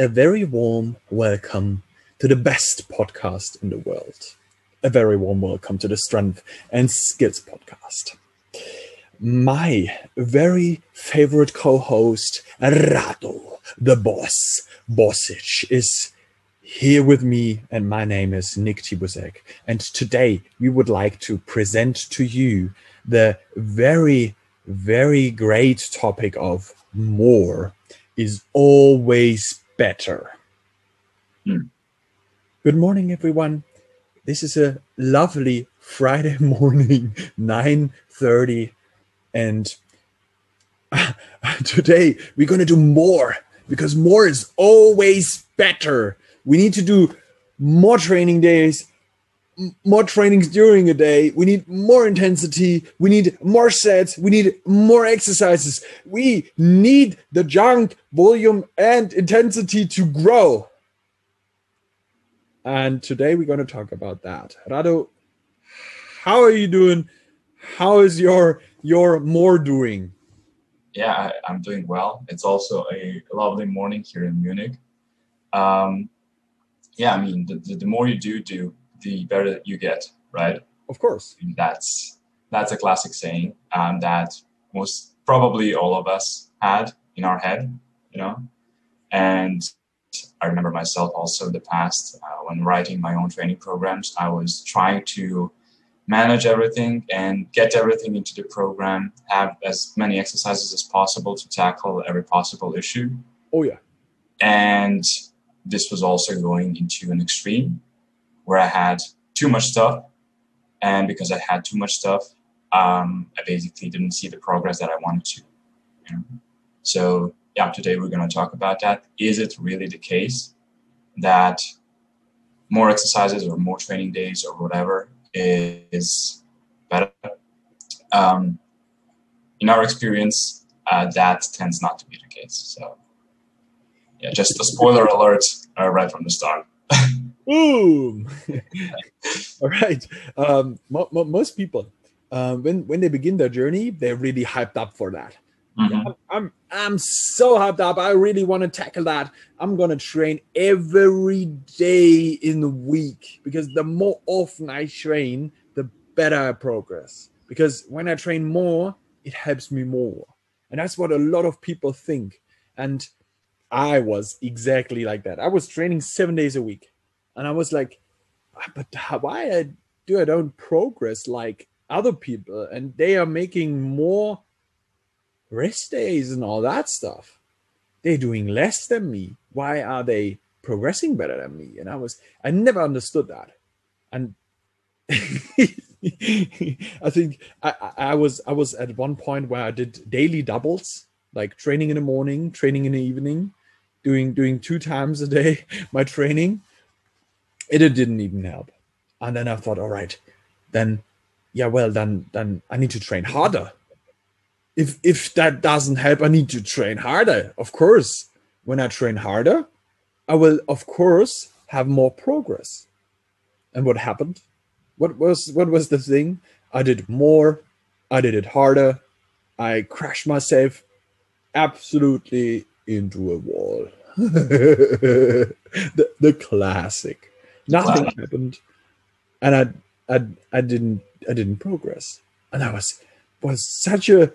a very warm welcome to the best podcast in the world. A very warm welcome to the Strength and Skills podcast. My very favorite co-host, Rado, the boss, Bosic, is here with me, and my name is Nick Tibusek. And today we would like to present to you the very, very great topic of more is always better. Good morning, everyone. This is a lovely Friday morning, 9:30, and today we're going to do more because more is always better. We need to do more training days, more trainings during a day. We need more intensity. We need more sets. We need more exercises. We need the junk, volume, and intensity to grow. And today we're going to talk about that. Rado, how are you doing? How is your more doing? Yeah, I'm doing well. It's also a lovely morning here in Munich. Yeah, I mean, the more you do, the better you get, right? Of course. And that's a classic saying that most probably all of us had in our head, And I remember myself also in the past when writing my own training programs, I was trying to manage everything and get everything into the program, have as many exercises as possible to tackle every possible issue. Oh, yeah. And this was also going into an extreme where I had too much stuff. And because I had too much stuff, I basically didn't see the progress that I wanted to. So, yeah, today we're going to talk about that. Is it really the case that more exercises or more training days or whatever is better? In our experience, that tends not to be the case. So, yeah, just a spoiler alert right from the start. Boom! All right. Most people, when they begin their journey, they're really hyped up for that. Mm-hmm. Yeah, I'm so hyped up. I really want to tackle that. I'm gonna train every day in the week because the more often I train, the better I progress. Because when I train more, it helps me more, and that's what a lot of people think. And I was exactly like that. I was training 7 days a week, and I was like, but why I don't progress like other people, and they are making more rest days and all that stuff. They're doing less than me. Why are they progressing better than me? And I never understood that. And I think I was at one point where I did daily doubles, like training in the morning, training in the evening, doing 2 times a day my training. It didn't even help. And then I thought, all right, then I need to train harder. If that doesn't help, I need to train harder. Of course, when I train harder, I will, of course, have more progress. And what happened? What was the thing? I did more. I did it harder. I crashed myself absolutely into a wall. the classic. Nothing happened, and I didn't progress. And that was such a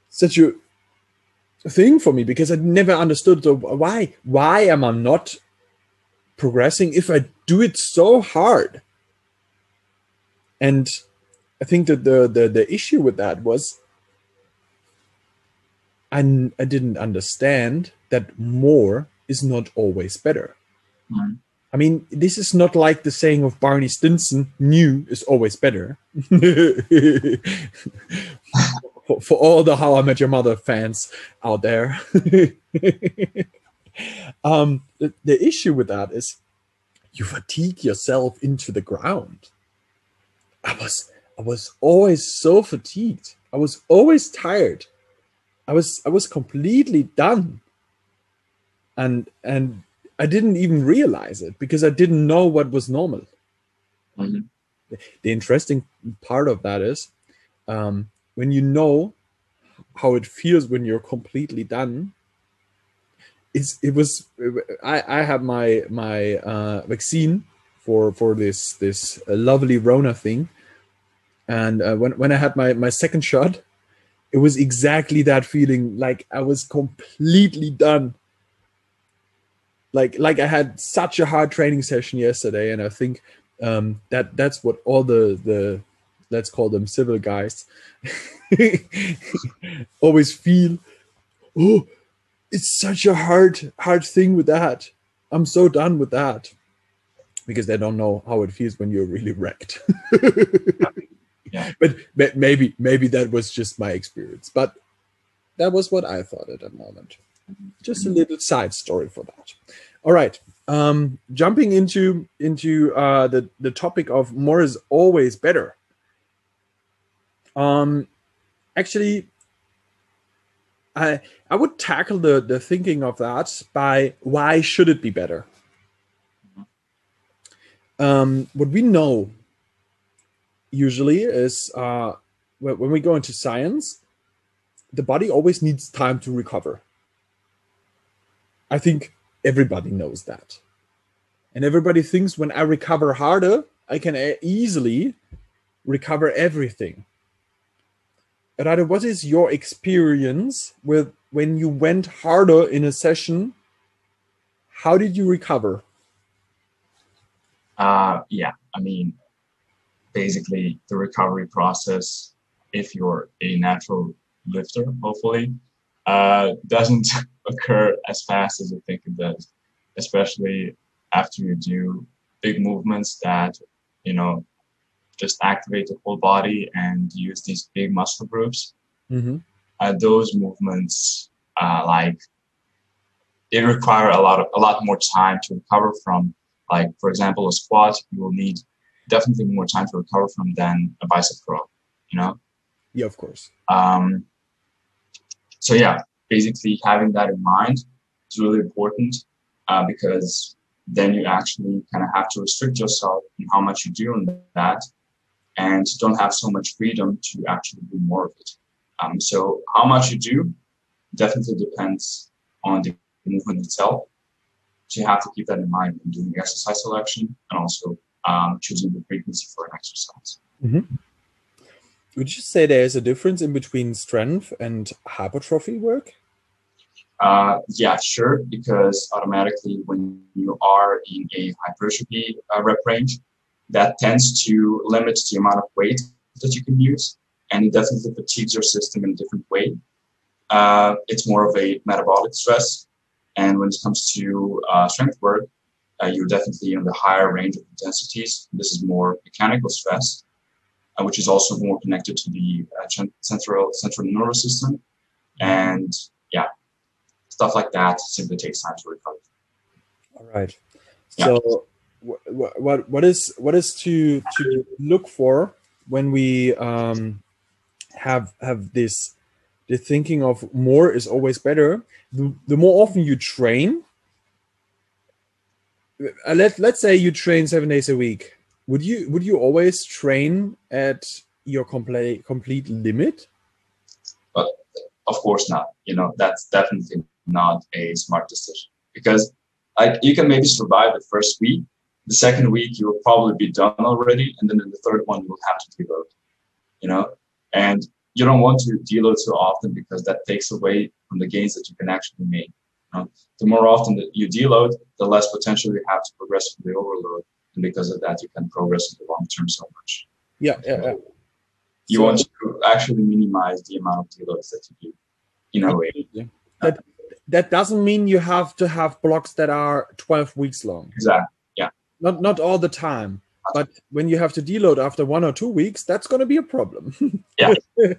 thing for me because I never understood why am I not progressing if I do it so hard. And I think that the issue with that was I didn't understand that more is not always better. Mm-hmm. I mean, this is not like the saying of Barney Stinson, new is always better. for all the How I Met Your Mother fans out there. The issue with that is you fatigue yourself into the ground. I was always so fatigued. I was always tired. I was completely done. And I didn't even realize it because I didn't know what was normal. Mm-hmm. The interesting part of that is when you know how it feels when you're completely done, it was. I had my vaccine for this lovely Rona thing, and when I had my second shot, it was exactly that feeling. Like I was completely done. Like I had such a hard training session yesterday, and I think that's what all the let's call them civil guys always feel. Oh, it's such a hard thing with that. I'm so done with that, because they don't know how it feels when you're really wrecked. Yeah. But maybe that was just my experience, but that was what I thought at the moment. Just a little side story for that. All right. Jumping into the topic of more is always better. Actually, I would tackle the thinking of that by why should it be better? What we know usually is when we go into science, the body always needs time to recover. I think everybody knows that. And everybody thinks when I recover harder, I can easily recover everything. Rade, what is your experience with when you went harder in a session? How did you recover? Yeah, I mean, basically the recovery process, if you're a natural lifter, hopefully, doesn't occur as fast as you think it does, especially after you do big movements that, just activate the whole body and use these big muscle groups. Mm-hmm. Those movements, they require a lot more time to recover from. Like, for example, a squat, you will need definitely more time to recover from than a bicep curl, Yeah, of course. So yeah, basically having that in mind is really important, because then you actually kind of have to restrict yourself in how much you do in that, and don't have so much freedom to actually do more of it. So how much you do definitely depends on the movement itself. So you have to keep that in mind when doing exercise selection, and also choosing the frequency for an exercise. Mm-hmm. Would you say there is a difference in between strength and hypertrophy work? Yeah, sure, because automatically when you are in a hypertrophy rep range, that tends to limit the amount of weight that you can use, and it definitely fatigues your system in a different way. It's more of a metabolic stress, and when it comes to strength work, you're definitely in the higher range of intensities. This is more mechanical stress, which is also more connected to the central nervous system, and yeah, stuff like that simply takes time to recover. All right. So, yeah. what is to look for when we have this the thinking of more is always better? The more often you train, let's say you train 7 days a week. Would you always train at your complete limit? But of course not. That's definitely not a smart decision, because you can maybe survive the first week. The second week you will probably be done already, and then in the third one you will have to deload. And you don't want to deload so often, because that takes away from the gains that you can actually make. The more often that you deload, the less potential you have to progressively overload, and because of that, you can progress in the long term so much. Yeah. You want to actually minimize the amount of deloads that you do, in a way. That doesn't mean you have to have blocks that are 12 weeks long. Exactly. Yeah. Not all the time. But when you have to deload after 1 or 2 weeks, that's going to be a problem. Yeah.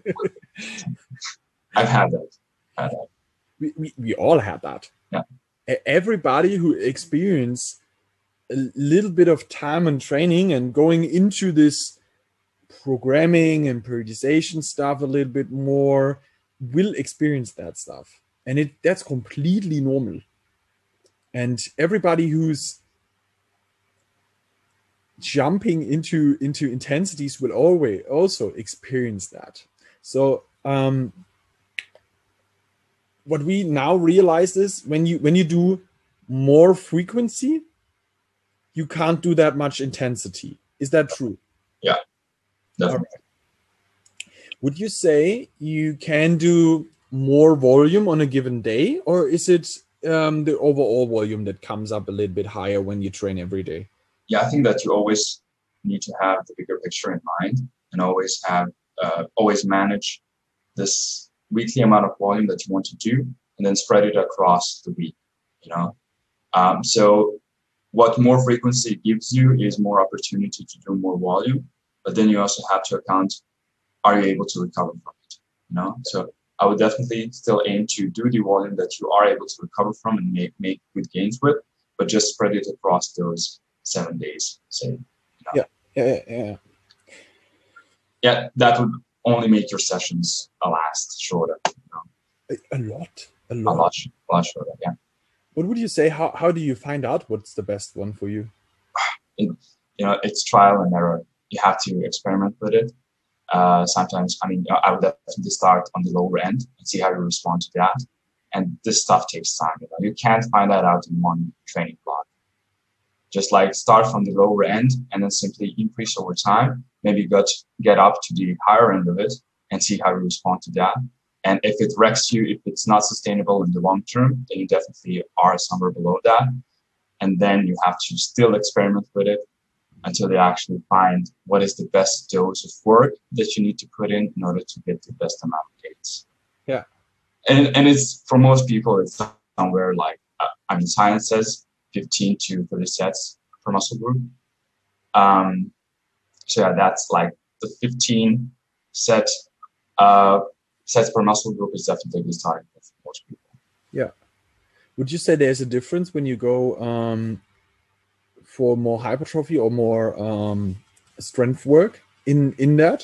I've had that. We all had that. Yeah. Everybody who experienced a little bit of time and training and going into this programming and periodization stuff a little bit more will experience that stuff. And that's completely normal. And everybody who's jumping into intensities will always also experience that. So what we now realize is when you do more frequency, you can't do that much intensity. Is that true? Yeah, definitely. Would you say you can do more volume on a given day, or is it the overall volume that comes up a little bit higher when you train every day? Yeah, I think that you always need to have the bigger picture in mind and always manage this weekly amount of volume that you want to do and then spread it across the week, you know? So what more frequency gives you is more opportunity to do more volume, but then you also have to account, are you able to recover from it, you know? So I would definitely still aim to do the volume that you are able to recover from and make good gains with, but just spread it across those 7 days, say. You know? Yeah, that would only make your sessions last shorter. You know? A lot shorter. Yeah. What would you say? How do you find out what's the best one for you? It's trial and error. You have to experiment with it. Sometimes, I would definitely start on the lower end and see how you respond to that. And this stuff takes time. You can't find that out in one training block. Just like start from the lower end and then simply increase over time. Maybe get up to the higher end of it and see how you respond to that. And if it wrecks you, if it's not sustainable in the long term, then you definitely are somewhere below that. And then you have to still experiment with it until you actually find what is the best dose of work that you need to put in order to get the best amount of gains. Yeah. And it's, for most people, it's somewhere like, science says 15 to 30 sets per muscle group. So yeah, that's like the 15 sets per muscle group is definitely the target for most people. Yeah. Would you say there's a difference when you go for more hypertrophy or more strength work in that?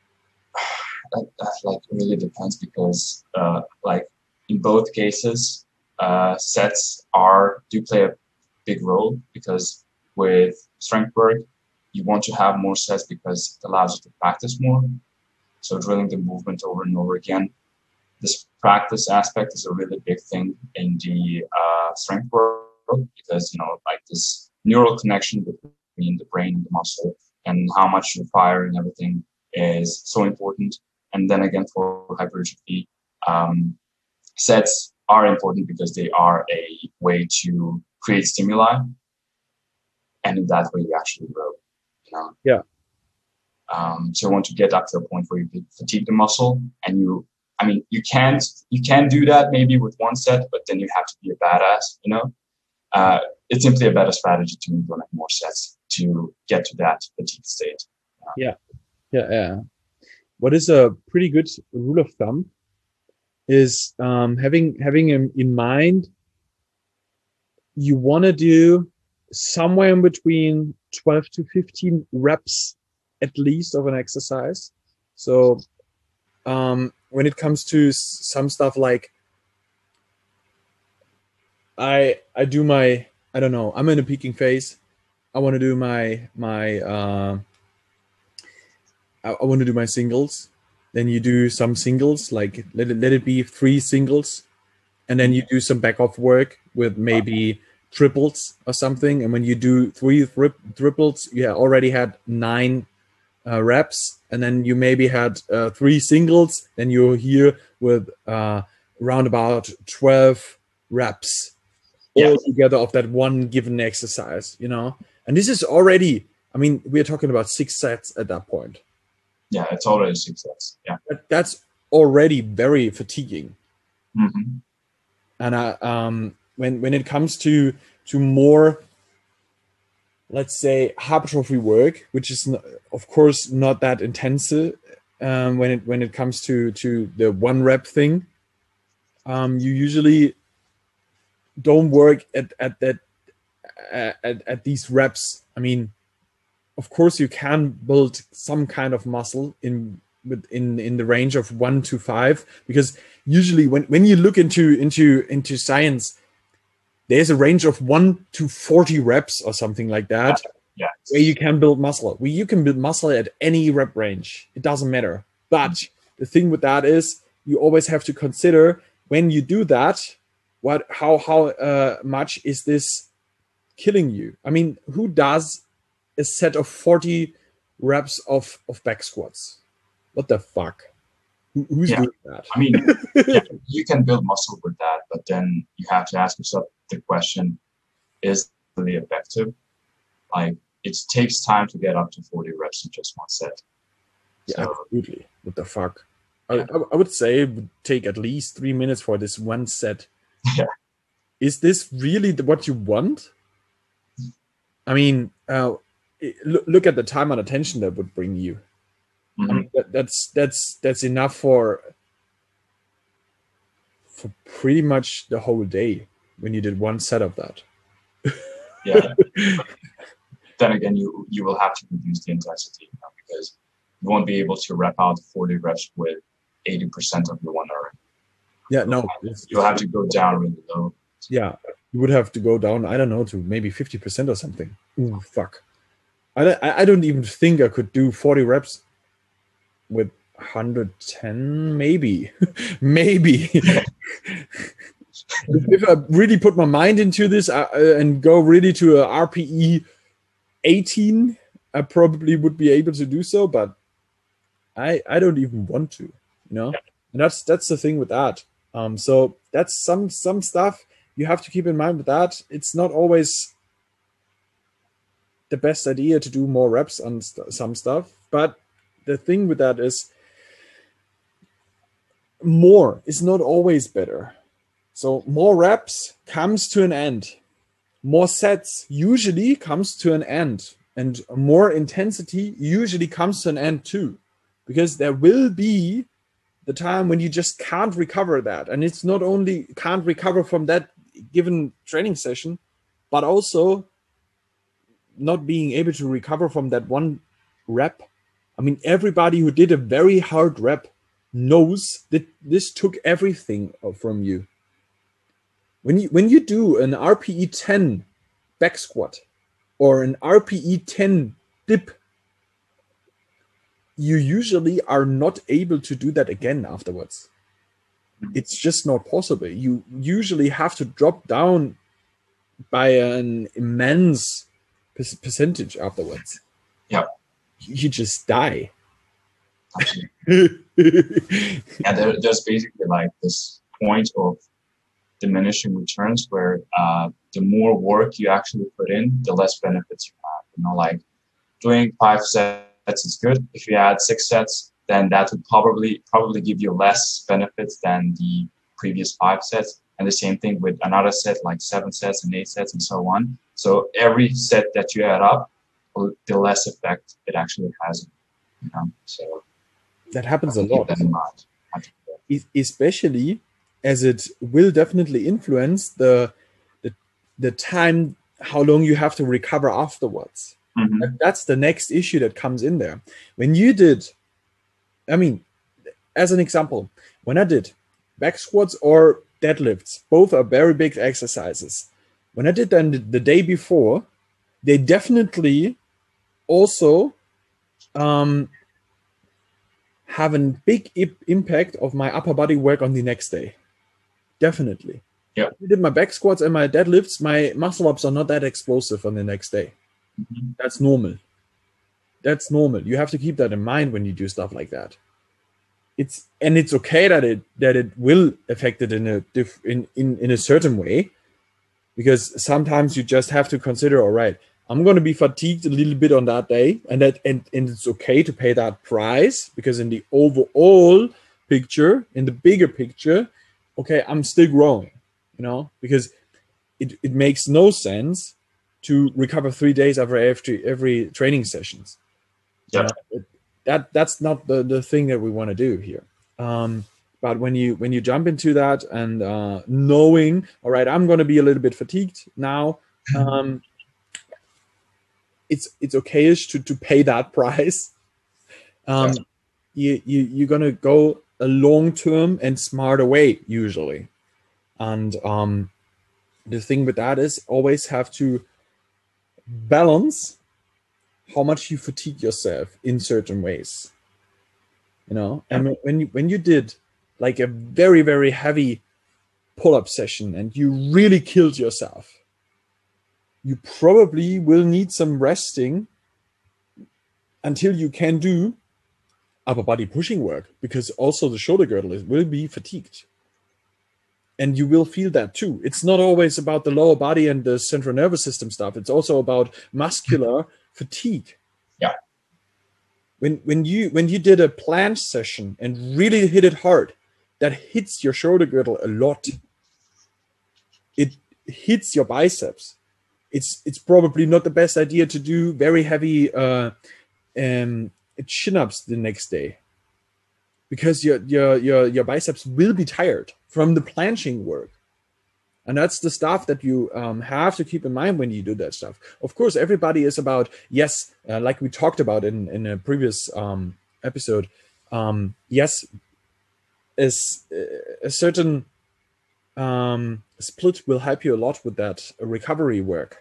That really depends because in both cases, sets do play a big role, because with strength work, you want to have more sets because it allows you to practice more. So drilling the movement over and over again. This practice aspect is a really big thing in the strength work, because, this neural connection between the brain and the muscle and how much you fire and everything is so important. And then again, for hypertrophy, sets are important because they are a way to create stimuli. And in that way, you actually grow. Yeah. So you want to get up to a point where you fatigue the muscle, and you can do that maybe with one set, but then you have to be a badass, It's simply a better strategy to implement more sets to get to that fatigue state. Yeah. What is a pretty good rule of thumb is having in mind, you want to do somewhere in between 12 to 15 reps at least of an exercise. So when it comes to some stuff like I do my, I don't know, I'm in a peaking phase. I want to do my singles. Then you do some singles, like let it be 3 singles, and then you do some back off work with maybe triples or something. And when you do 3 triples, you already had 9 reps, and then you maybe had 3 singles. Then you're here with around about 12 reps all together of that one given exercise, And this is already, we're talking about 6 sets at that point. Yeah, it's already 6 sets. Yeah, that's already very fatiguing. Mm-hmm. And when it comes to more, let's say, hypertrophy work, which is of course not that intensive, when it comes to the 1 rep thing, you usually don't work at these reps. Of course, you can build some kind of muscle in the range of 1 to 5, because usually when you look into science, there's a range of 1 to 40 reps or something like that, where you can build muscle. You can build muscle at any rep range. It doesn't matter. But the thing with that is you always have to consider when you do that, how much is this killing you? I mean, who does a set of 40 reps of back squats? What the fuck? Who's doing that? I mean, yeah, you can build muscle with that, but then you have to ask yourself the question, is it really effective? Like, it takes time to get up to 40 reps in just one set. Yeah, absolutely. What the fuck? Yeah. I would say it would take at least 3 minutes for this one set. Yeah. Is this really what you want? I mean, look at the time and attention that would bring you. I mean, that's enough for pretty much the whole day when you did one set of that. Yeah. Then again, you will have to reduce the intensity because you won't be able to rep out 40 reps with 80% of your 1 hour. Yeah, no. You'll have to go down really low. Yeah, you would have to go down, I don't know, to maybe 50% or something. Ooh, fuck. I don't even think I could do 40 reps with 110, maybe. Maybe. If I really put my mind into this and go really to a RPE 18, I probably would be able to do so, but I don't even want to, And that's the thing with that. So that's some stuff you have to keep in mind with that. It's not always the best idea to do more reps on some stuff, but the thing with that is more is not always better. So more reps comes to an end. More sets usually comes to an end, and more intensity usually comes to an end too, because there will be the time when you just can't recover that. And it's not only can't recover from that given training session, but also not being able to recover from that one rep. I mean, everybody who did a very hard rep knows that this took everything from you. When you do an RPE 10 back squat or an RPE 10 dip, you usually are not able to do that again afterwards. It's just not possible. You usually have to drop down by an immense percentage afterwards. Yeah. You just die. Yeah, there's basically like this point of diminishing returns where the more work you actually put in, the less benefits you have. Like doing 5 sets is good. If you add 6 sets, then that would probably give you less benefits than the previous 5 sets. And the same thing with another set, like 7 sets and 8 sets and so on. So every set that you add up, the less effect it actually has. So that happens a lot. That in mind. Especially as it will definitely influence the time, how long you have to recover afterwards. Mm-hmm. That's the next issue that comes in there. When you did, I mean, as an example, when I did back squats or deadlifts, both are very big exercises. When I did them the day before, they definitely also have a big impact of my upper body work on the next day. Definitely. Yeah. I did my back squats and my deadlifts, my muscle ups are not that explosive on the next day. Mm-hmm. That's normal. That's normal. You have to keep that in mind when you do stuff like that. It's okay that it will affect it in a certain way, because sometimes you just have to consider, all right, I'm going to be fatigued a little bit on that day, and it's okay to pay that price, because in the overall picture, in the bigger picture, okay, I'm still growing, because it makes no sense to recover 3 days after every training sessions. Yeah. That's not the thing that we want to do here. But when you jump into that and knowing, all right, I'm going to be a little bit fatigued now, it's okay-ish to pay that price. You're going to go a long-term and smarter way usually. And the thing with that is always have to balance how much you fatigue yourself in certain ways. And when you did like a very, very heavy pull-up session and you really killed yourself, you probably will need some resting until you can do upper body pushing work, because also the shoulder girdle will be fatigued. And you will feel that too. It's not always about the lower body and the central nervous system stuff. It's also about muscular fatigue. Yeah. When you did a planche session and really hit it hard, that hits your shoulder girdle a lot. It hits your biceps. It's probably not the best idea to do very heavy chin-ups the next day, because your biceps will be tired from the planching work. And that's the stuff that you have to keep in mind when you do that stuff. Of course, everybody is about, yes, like we talked about in a previous episode, yes, is a certain split will help you a lot with that recovery work.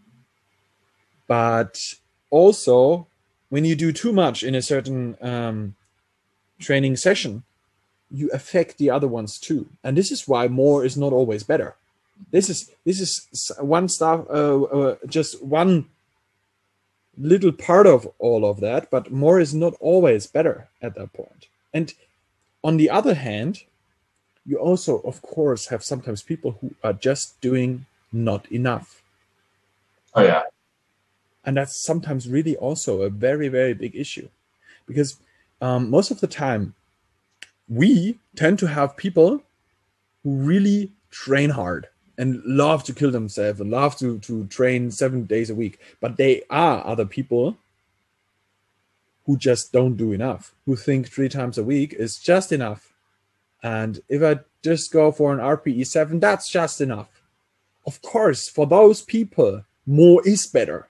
But also, when you do too much in a certain training session, you affect the other ones too. And this is why more is not always better. This is one stuff, just one little part of all of that, but more is not always better at that point. And on the other hand, you also, of course, have sometimes people who are just doing not enough. Oh, yeah. And that's sometimes really also a very, very big issue, because most of the time we tend to have people who really train hard and love to kill themselves and love to train 7 days a week. But they are other people who just don't do enough, who think 3 times a week is just enough. And if I just go for an RPE 7, that's just enough. Of course, for those people, more is better.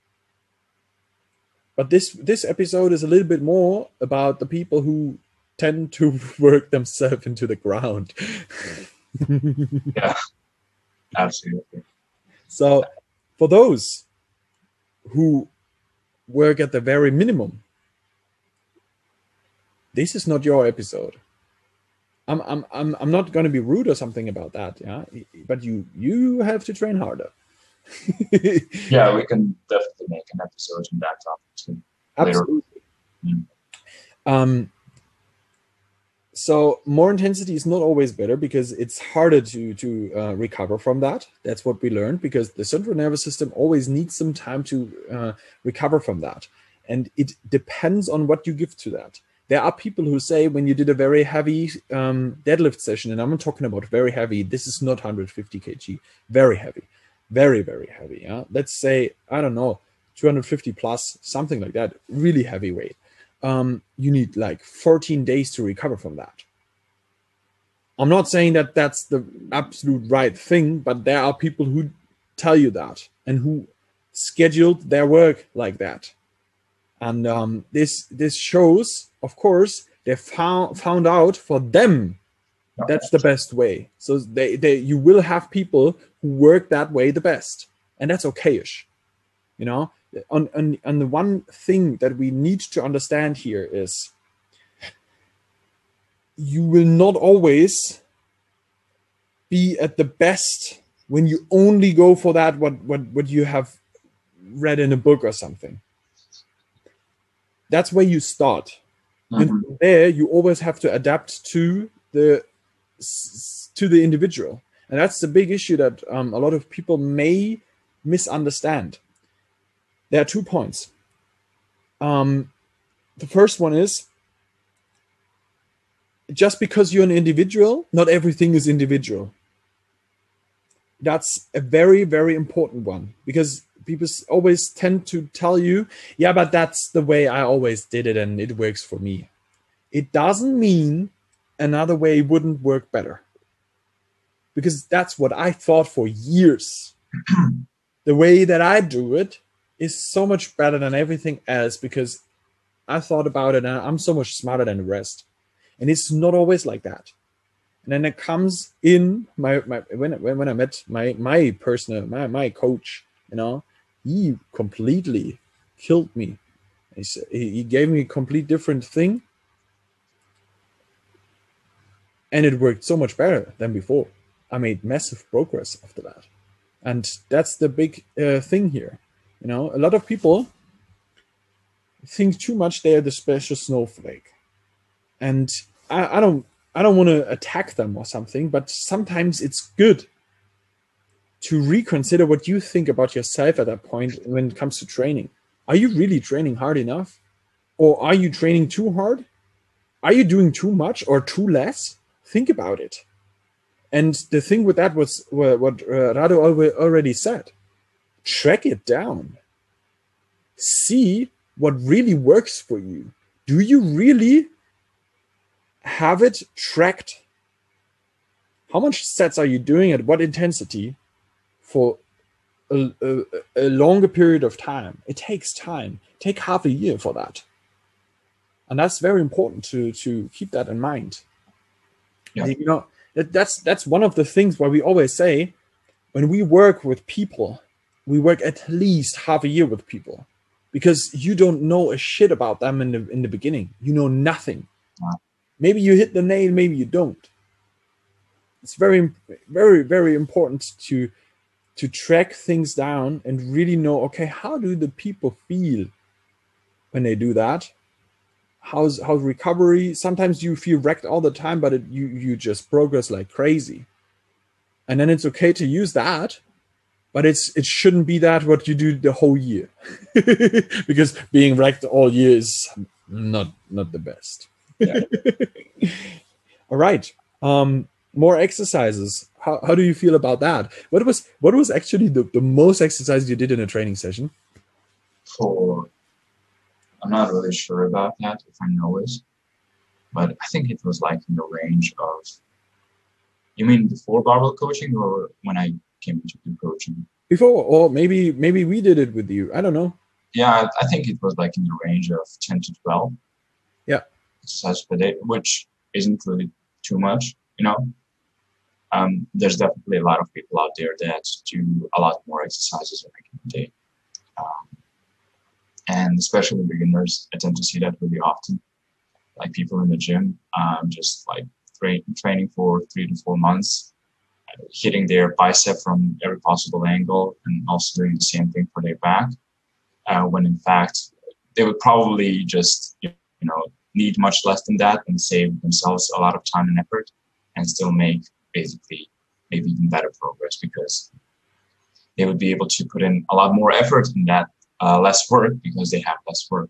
But this episode is a little bit more about the people who tend to work themselves into the ground. Yeah, absolutely. So for those who work at the very minimum, this is not your episode. I'm not going to be rude or something about that, yeah. But you have to train harder. Yeah, we can definitely make an episode on that topic too. Absolutely. So more intensity is not always better, because it's harder to recover from that. That's what we learned, because the central nervous system always needs some time to recover from that. And it depends on what you give to that. There are people who say, when you did a very heavy deadlift session, and I'm talking about very heavy, this is not 150 kg, very heavy, very, very heavy. Yeah? Let's say, I don't know, 250 plus, something like that, really heavy weight. You need like 14 days to recover from that. I'm not saying that that's the absolute right thing, but there are people who tell you that and who scheduled their work like that. And this shows, of course, they found out for them that's the best way. So you will have people who work that way the best, and that's okayish. You know, on the one thing that we need to understand here is, you will not always be at the best when you only go for that what you have read in a book or something. That's where you start. And from there, you always have to adapt to the individual, and that's the big issue that a lot of people may misunderstand. There are 2 points. The first one is, just because you're an individual, not everything is individual. That's a very, very important one, because people always tend to tell you, yeah, but that's the way I always did it and it works for me. It doesn't mean another way wouldn't work better, because that's what I thought for years. The way that I do it is so much better than everything else, because I thought about it and I'm so much smarter than the rest. And it's not always like that. And then it comes in when I met my coach, you know, he completely killed me. He gave me a complete different thing, and it worked so much better than before. I made massive progress after that. And that's the big thing here. You know, a lot of people think too much they're the special snowflake. And I don't want to attack them or something, but sometimes it's good to reconsider what you think about yourself at that point when it comes to training. Are you really training hard enough? Or are you training too hard? Are you doing too much or too less? Think about it. And the thing with that was what Rado already said. Track it down. See what really works for you. Do you really have it tracked? How much sets are you doing at what intensity for a longer period of time? It takes time. Take half a year for that. And that's very important to keep that in mind. Yeah. You know, that's one of the things why we always say when we work with people, we work at least half a year with people, because you don't know a shit about them in the beginning. You know nothing. Wow. Maybe you hit the nail, maybe you don't. It's very, very, very important to track things down and really know, okay, how do the people feel when they do that? How's recovery? Sometimes you feel wrecked all the time, but you just progress like crazy. And then it's okay to use that, but it shouldn't be that what you do the whole year. Because being wrecked all year is not the best. Yeah. All right. More exercises. How do you feel about that? What was actually the most exercise you did in a training session? I'm not really sure about that, if I know it, but I think it was like in the range of, you mean before barbell coaching or when I came into the coaching? Before, or maybe we did it with you. I don't know. Yeah, I think it was like in the range of 10 to 12. Yeah. Exercises per day, which isn't really too much, you know. There's definitely a lot of people out there that do a lot more exercises in a given day. And especially beginners, I tend to see that really often. Like people in the gym, just like training for 3 to 4 months, hitting their bicep from every possible angle, and also doing the same thing for their back. When in fact, they would probably just, need much less than that and save themselves a lot of time and effort and still make basically maybe even better progress, because they would be able to put in a lot more effort in that less work because they have less work.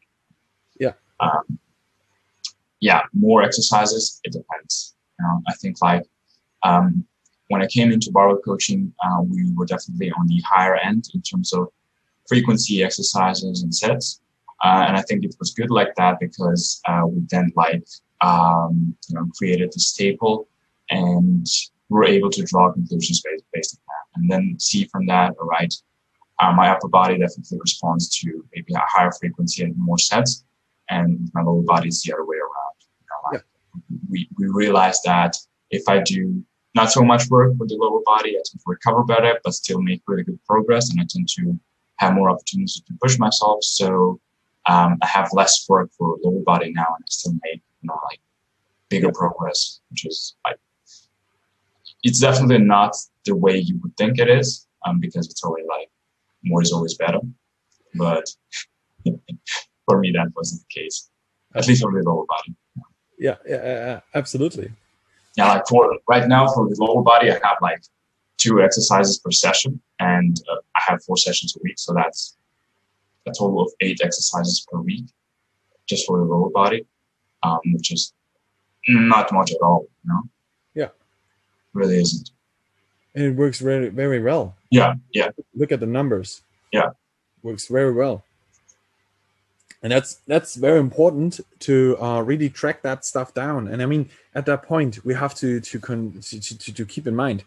Yeah. More exercises, it depends. I think like when I came into barbell coaching, we were definitely on the higher end in terms of frequency exercises and sets. And I think it was good like that because we then created the staple and we're able to draw conclusions based on that. And then see from that, all right, my upper body definitely responds to maybe a higher frequency and more sets, and my lower body is the other way around. We realize that if I do not so much work with the lower body, I tend to recover better, but still make really good progress, and I tend to have more opportunities to push myself. So I have less work for lower body now, and I still make bigger progress, which is it's definitely not the way you would think it is, because it's always more is always better. But for me, that wasn't the case, at least for the lower body. Yeah, absolutely. Yeah, for right now for the lower body, I have 2 exercises per session, and I have 4 sessions a week, so that's a total of 8 exercises per week, just for the lower body, which is not much at all, Yeah, really isn't. And it works very, very well. Yeah. Look at the numbers. Yeah, works very well. And that's very important to really track that stuff down. And I mean, at that point, we have to keep in mind.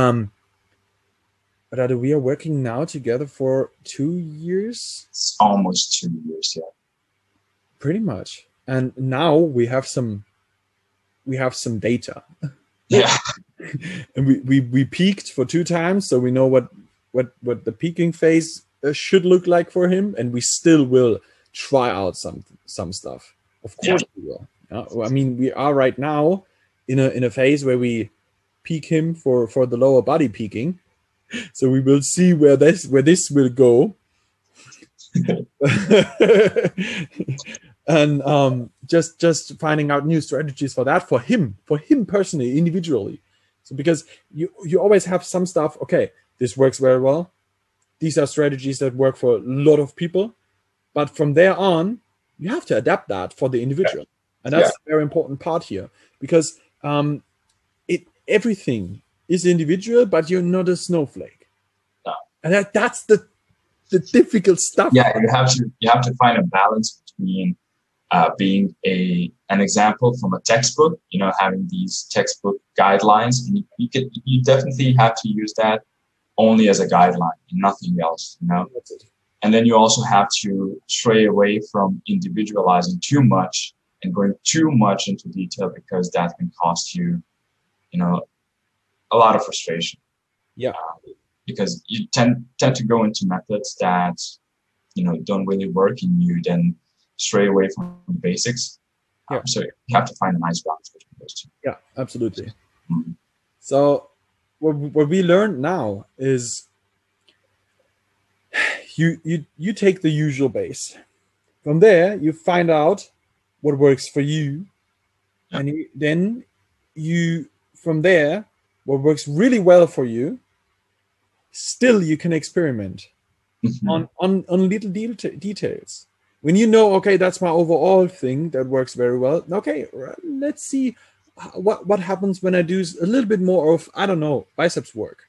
But we are working now together for 2 years. It's almost 2 years, yeah. Pretty much. And now we have some data. Yeah. And we peaked for 2 times, so we know what the peaking phase should look like for him, and we still will try out some stuff. Of course we will. I mean, we are right now in a phase where we peak him for the lower body peaking. So we will see where this will go. And just finding out new strategies for that for him personally, individually. So because you always have some stuff, okay, this works very well. These are strategies that work for a lot of people. But from there on, you have to adapt that for the individual. And that's a very important part here, because everything is individual, but you're not a snowflake. No. And that's the difficult stuff. Yeah, you have to find a balance between being an example from a textbook, having these textbook guidelines, and you definitely have to use that only as a guideline and nothing else, That's it. And then you also have to stray away from individualizing too much and going too much into detail, because that can cost you, a lot of frustration. Yeah. Because you tend to go into methods that, don't really work, and you then stray away from the basics. Yeah. So you have to find a nice balance between those two. Yeah, absolutely. Mm-hmm. So what we learned now is you take the usual base. From there, you find out what works for you. Yeah. And then from there, what works really well for you, still you can experiment on little details. When okay, that's my overall thing that works very well. Okay, let's see what happens when I do a little bit more of, I don't know, biceps work.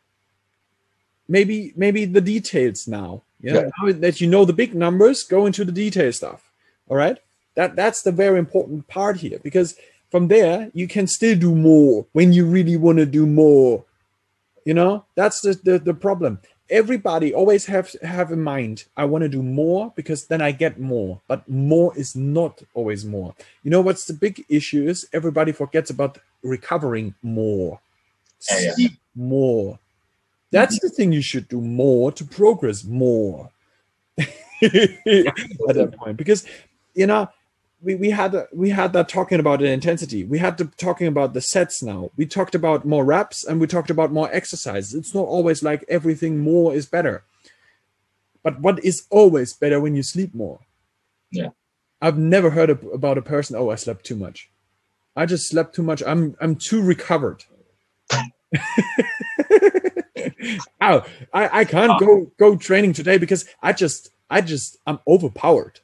Maybe the details now. Now that you know the big numbers, go into the detail stuff. All right, that's the very important part here, because from there you can still do more when you really want to do more. That's the problem. Everybody always have in mind, I want to do more because then I get more. But more is not always more. What's the big issue is everybody forgets about recovering more. Sleep more. That's the thing you should do more to progress more. At that point, because we had that talking about the intensity. We had talking about the sets now. We talked about more reps and we talked about more exercises. It's not always like everything more is better. But what is always better when you sleep more? Yeah. I've never heard about a person, I slept too much. I just slept too much. I'm too recovered. I can't go training today because I'm overpowered.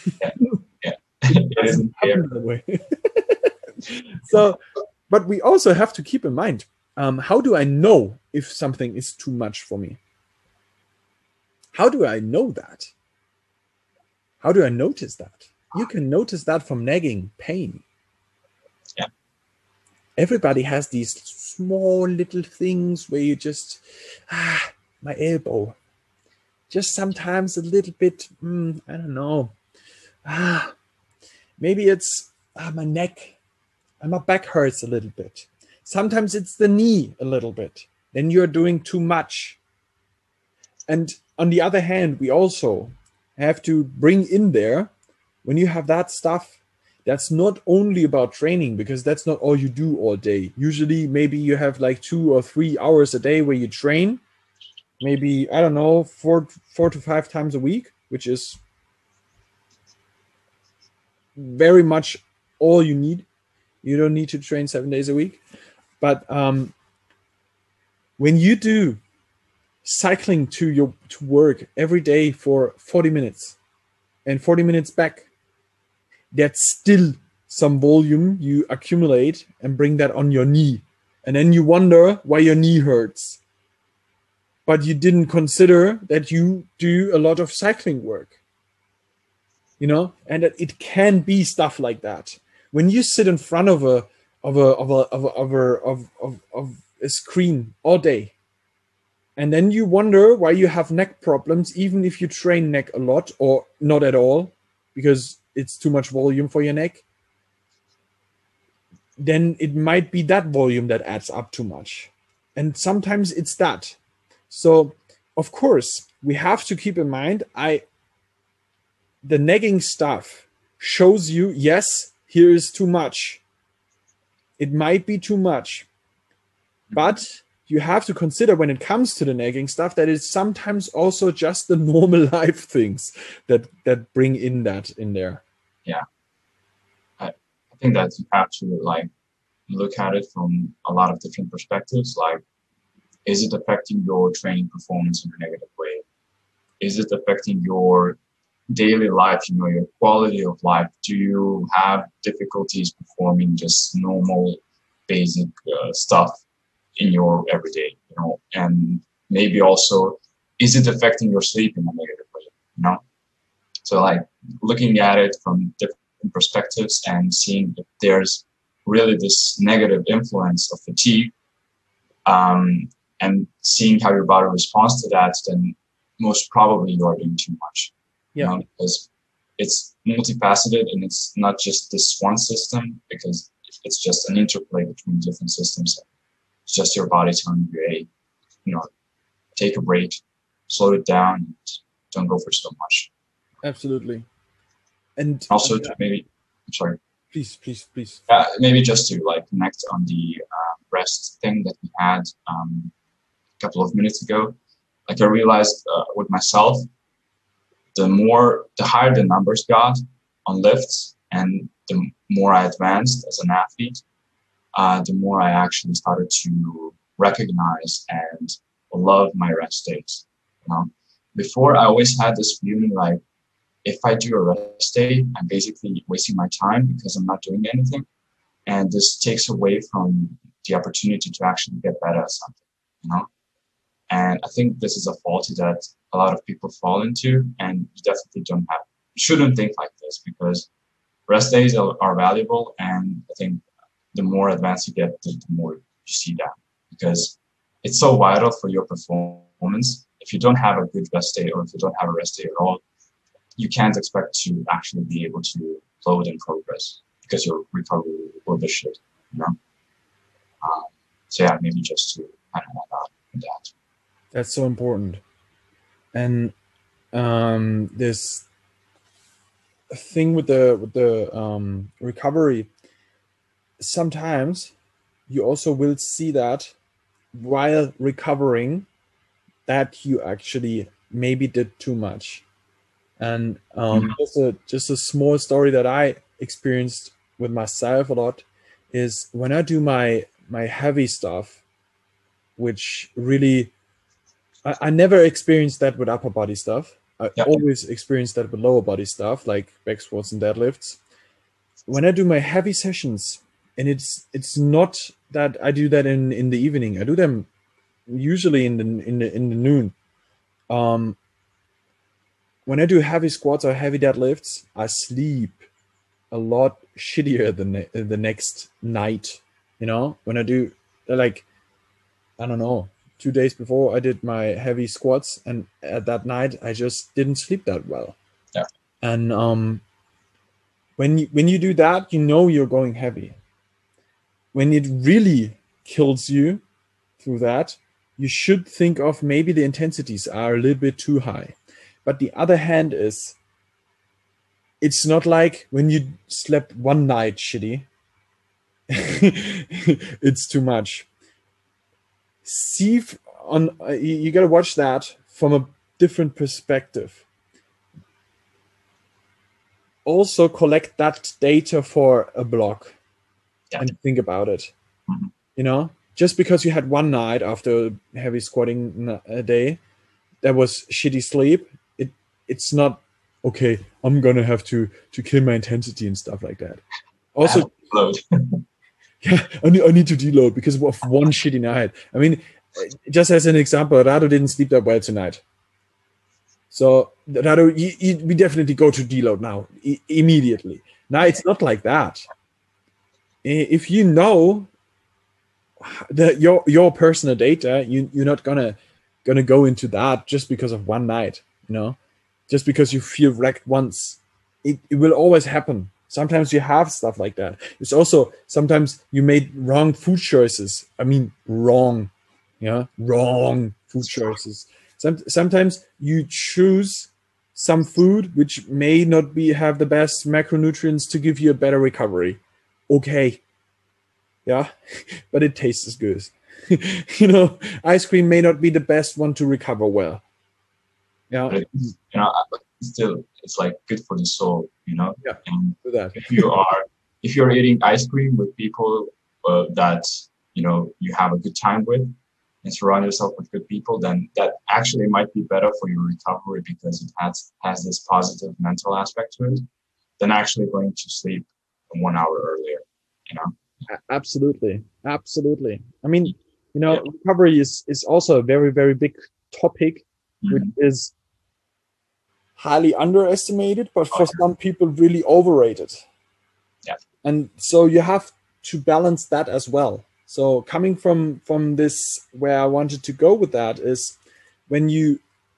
It isn't fair. So, but we also have to keep in mind, how do I know if something is too much for me? How do I know that? How do I notice that? You can notice that from nagging pain. Yeah. Everybody has these small little things where you just, my elbow, just sometimes a little bit, I don't know. Maybe it's my neck and my back hurts a little bit. Sometimes it's the knee a little bit. Then you're doing too much. And on the other hand, we also have to bring in there, when you have that stuff, that's not only about training, because that's not all you do all day. Usually, maybe you have like 2 or 3 hours a day where you train. Maybe, I don't know, 4 to 5 times a week, which is very much all you need. You don't need to train 7 days a week. But when you do cycling to work every day for 40 minutes and 40 minutes back, that's still some volume you accumulate and bring that on your knee. And then you wonder why your knee hurts. But you didn't consider that you do a lot of cycling work. And that it can be stuff like that. When you sit in front of a screen all day, and then you wonder why you have neck problems, even if you train neck a lot or not at all, because it's too much volume for your neck, then it might be that volume that adds up too much. And sometimes it's that. So, of course, we have to keep in mind, the nagging stuff shows you, yes, here is too much. It might be too much. But you have to consider when it comes to the nagging stuff that it's sometimes also just the normal life things that bring in that in there. Yeah, I think that you have to like look at it from a lot of different perspectives. Like, is it affecting your training performance in a negative way? Is it affecting your daily life, your quality of life? Do you have difficulties performing just normal, basic stuff in your everyday, and maybe also, is it affecting your sleep in a negative way, So like looking at it from different perspectives and seeing if there's really this negative influence of fatigue, and seeing how your body responds to that, then most probably you are doing too much. Yeah. Because it's multifaceted and it's not just this one system, because it's just an interplay between different systems. It's just your body telling you, hey, take a break, slow it down, and don't go for so much. Absolutely. And also maybe, I'm sorry. Please. Maybe just to like connect on the rest thing that we had a couple of minutes ago. Like I realized with myself, the higher the numbers got on lifts and the more I advanced as an athlete, the more I actually started to recognize and love my rest days. Before I always had this feeling like, if I do a rest day, I'm basically wasting my time because I'm not doing anything. And this takes away from the opportunity to actually get better at something, And I think this is a fault that a lot of people fall into, and you definitely shouldn't think like this, because rest days are valuable. And I think the more advanced you get, the more you see that, because it's so vital for your performance. If you don't have a good rest day, or if you don't have a rest day at all, you can't expect to actually be able to load and progress, because your recovery will be shit, So yeah, maybe just to kind of add on that. That's so important. And this thing with the recovery, sometimes you also will see that while recovering, that you actually maybe did too much. And just a small story that I experienced with myself a lot is when I do my heavy stuff, which really, I never experienced that with upper body stuff. I always experienced that with lower body stuff, like back squats and deadlifts. When I do my heavy sessions, and it's not that I do that in the evening. I do them usually in the noon. When I do heavy squats or heavy deadlifts, I sleep a lot shittier than the next night. When I do, like, I don't know, 2 days before I did my heavy squats, and at that night I just didn't sleep that well. Yeah. And when you do that, you're going heavy. When it really kills you through that, you should think of maybe the intensities are a little bit too high. But the other hand is, it's not like when you slept one night shitty, it's too much. You got to watch that from a different perspective. Also collect that data for a block and think about it. Just because you had one night after heavy squatting a day that was shitty sleep, it's not okay. I'm gonna have to kill my intensity and stuff like that. Also, yeah, I need to deload because of one shitty night. I mean, just as an example, Rado didn't sleep that well tonight. So Rado, we definitely go to deload now immediately. Now it's not like that. If you know that your personal data, you're not gonna go into that just because of one night. Just because you feel wrecked once, it will always happen. Sometimes you have stuff like that. It's also sometimes you made wrong food choices. I mean, wrong food choices. Sometimes you choose some food which may not have the best macronutrients to give you a better recovery. Okay, yeah, but it tastes good. You know, ice cream may not be the best one to recover well. Yeah. But it's, still, it's like good for the soul, Yeah. And Do that. if you're eating ice cream with people that you have a good time with, and surround yourself with good people, then that actually might be better for your recovery because it has this positive mental aspect to it than actually going to sleep 1 hour earlier. Absolutely. Absolutely. I mean, Yeah. recovery is also a very, very big topic, which is highly underestimated, but for some people really overrated. Yeah. And so you have to balance that as well. So coming from this, where I wanted to go with that is when you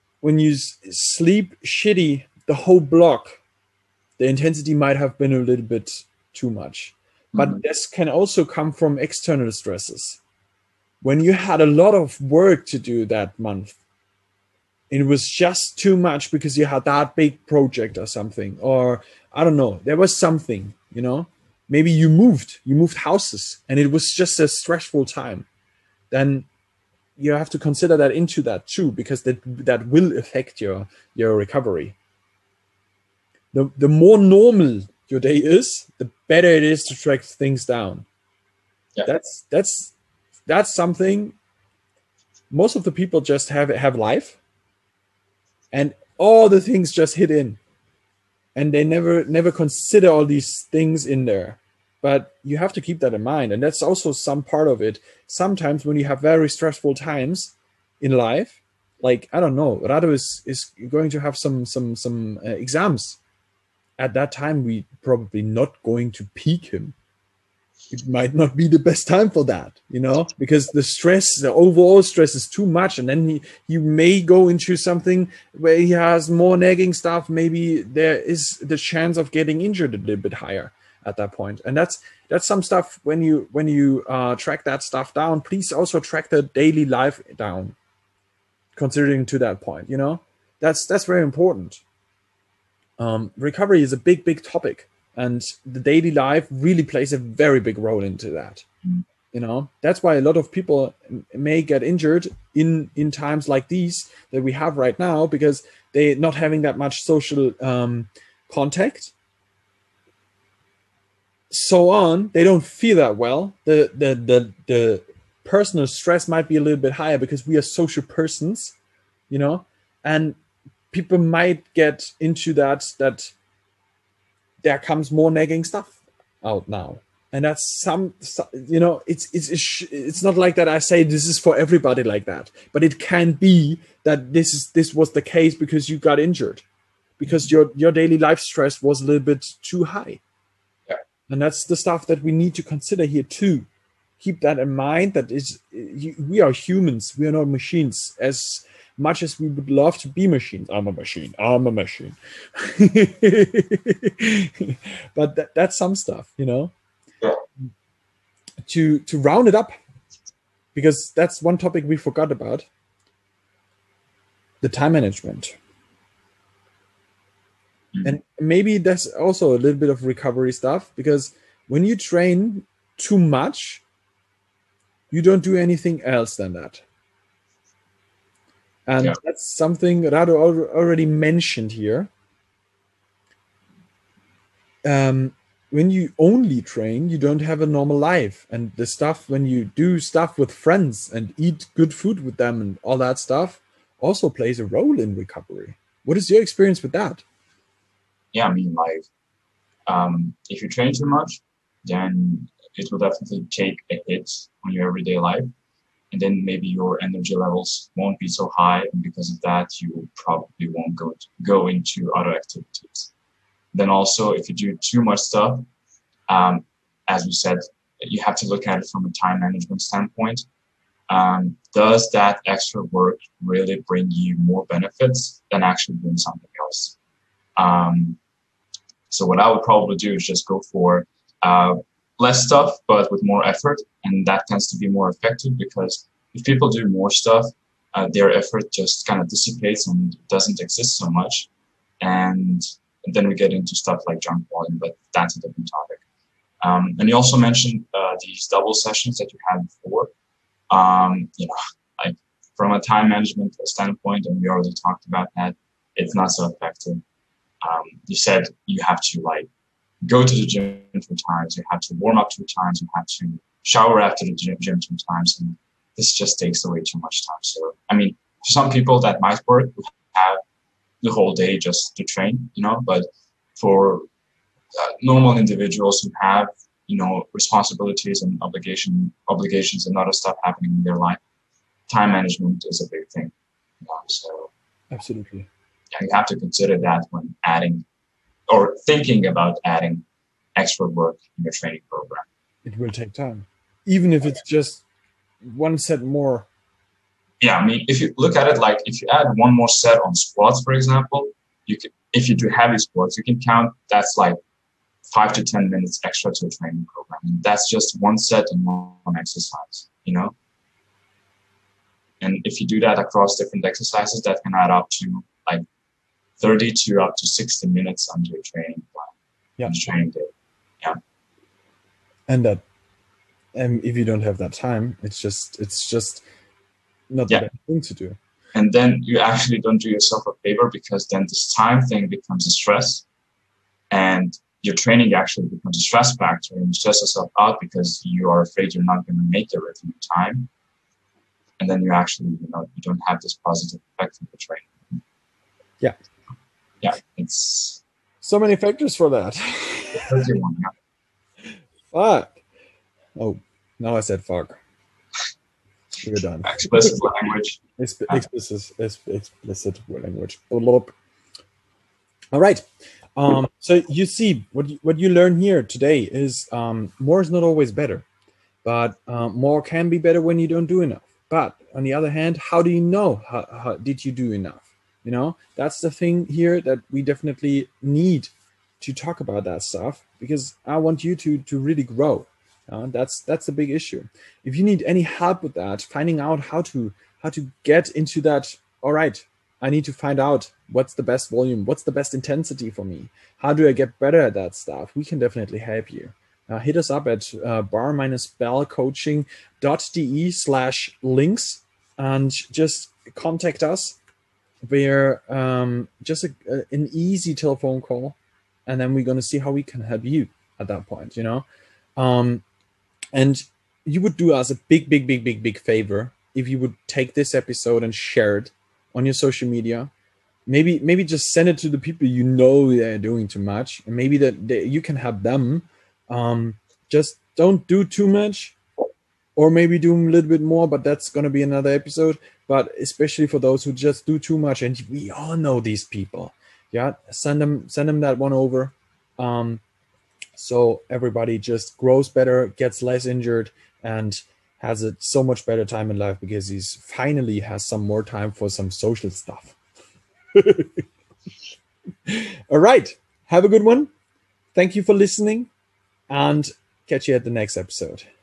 sleep shitty the whole block, the intensity might have been a little bit too much. But this can also come from external stresses. When you had a lot of work to do that month, it was just too much because you had that big project or something, or I don't know, there was something, maybe you moved houses and it was just a stressful time, then you have to consider that into that too, because that will affect your recovery. The more normal your day is, the better it is to track things down. Yeah. That's something most of the people just have life, and all the things just hit in, and they never consider all these things in there. But you have to keep that in mind, and that's also some part of it. Sometimes when you have very stressful times in life, like I don't know, Rado is going to have some exams. At that time, we probably not going to peak him. It might not be the best time for that, because the overall stress is too much, and then he may go into something where he has more nagging stuff. Maybe there is the chance of getting injured a little bit higher at that point. And that's some stuff. When you track that stuff down, please also track the daily life down, considering to that point. That's very important. Recovery is a big topic, and the daily life really plays a very big role into that. That's why a lot of people may get injured in times like these that we have right now, because they're not having that much social contact, so on. They don't feel that well. The personal stress might be a little bit higher because we are social persons, and people might get into that there comes more nagging stuff out now. And that's it's not like that I say this is for everybody like that, but it can be that this was the case because you got injured, because your daily life stress was a little bit too high. Yeah. And that's the stuff that we need to consider here too. Keep that in mind, that we are humans, we are not machines. As much as we would love to be machines, I'm a machine. But that's some stuff, Yeah. To round it up, because that's one topic we forgot about: the time management. And maybe that's also a little bit of recovery stuff, because when you train too much, you don't do anything else than that. And that's something Rado already mentioned here. When you only train, you don't have a normal life. And the stuff, when you do stuff with friends and eat good food with them and all that stuff, also plays a role in recovery. What is your experience with that? Yeah, I mean, like, if you train too much, then it will definitely take a hit on your everyday life. And then maybe your energy levels won't be so high. And because of that, you probably won't go into other activities. Then also, if you do too much stuff, as we said, you have to look at it from a time management standpoint. Does that extra work really bring you more benefits than actually doing something else? So what I would probably do is just go for less stuff, but with more effort. And that tends to be more effective, because if people do more stuff, their effort just kind of dissipates and doesn't exist so much. And then we get into stuff like junk volume, but that's a different topic. And you also mentioned these double sessions that you had before. You know, like from a time management standpoint, and we already talked about that, it's not so effective. You said you have to like go to the gym 2 times, you have to warm up 2 times, you have to shower after the gym 2 times, and this just takes away too much time. So, I mean, for some people that might work, who have the whole day just to train, you know, but for normal individuals who have, you know, responsibilities and obligations and other stuff happening in their life, time management is a big thing. You know? So, Absolutely. yeah, you have to consider that when adding or thinking about adding extra work in your training program. It will take time, even if it's just one set more. Yeah, I mean, if you look at it like if you add one more set on squats, for example, you can, if you do heavy squats, you can count that's like 5 to 10 minutes extra to a training program. And that's just one set and one exercise, you know? And if you do that across different exercises, that can add up to like 30 to up to 60 minutes on your training plan, Yeah. on the training day. Yeah. And that, and if you don't have that time, it's just not the best thing to do. And then you actually don't do yourself a favor, because then this time thing becomes a stress, and your training actually becomes a stress factor, and you stress yourself out because you are afraid you're not going to make it within time. And then you actually, you know, you don't have this positive effect of the training. Yeah. Yeah. It's so many factors for that. Fuck. Oh, now I said fuck. We're done. Explicit language. Explicit language. All right. So you see, what you learn here today is more is not always better, but more can be better when you don't do enough. But on the other hand, how do you know how did you do enough? You know, that's the thing here that we definitely need to talk about that stuff, because I want you to really grow. That's the big issue. If you need any help with that, finding out how to get into that, all right, I need to find out what's the best volume, what's the best intensity for me, how do I get better at that stuff, we can definitely help you. Hit us up at bar-bellcoaching.de/links and just contact us. We're just an easy telephone call, and then we're going to see how we can help you at that point, you know. And you would do us a big favor if you would take this episode and share it on your social media. Maybe just send it to the people you know they're doing too much, and maybe that you can help them. Just don't do too much, or maybe do a little bit more, but that's going to be another episode. But especially for those who just do too much, and we all know these people, yeah, send them that one over. So everybody just grows better, gets less injured, and has so much better time in life, because he's finally has some more time for some social stuff. All right. Have a good one. Thank you for listening, and catch you at the next episode.